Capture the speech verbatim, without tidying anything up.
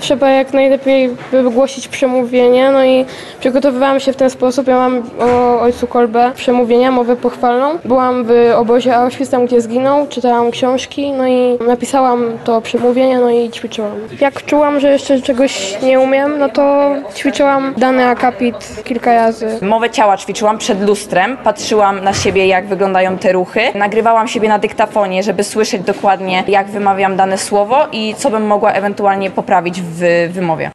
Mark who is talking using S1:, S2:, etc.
S1: trzeba jak najlepiej wygłosić przemówienie, no i przygotowywałam się w ten sposób. Ja mam o ojcu Kolbe przemówienia, mowę pochwalną. Byłam w obozie Auschwitz, tam gdzie zginął, czytałam książki, no i napisałam to przemówienie, no i ćwiczyłam. Jak czułam, że jeszcze czegoś nie umiem, no to ćwiczyłam dany akapit kilka razy.
S2: Mowę ciała ćwiczyłam przed lustrem, patrzyłam na siebie, jak wyglądają te ruchy. Nagrywałam siebie na dyktafonie, żeby słyszeć dokładnie, jak wymawiam dane słowo i co bym mogła ewentualnie poprawić w wymowie.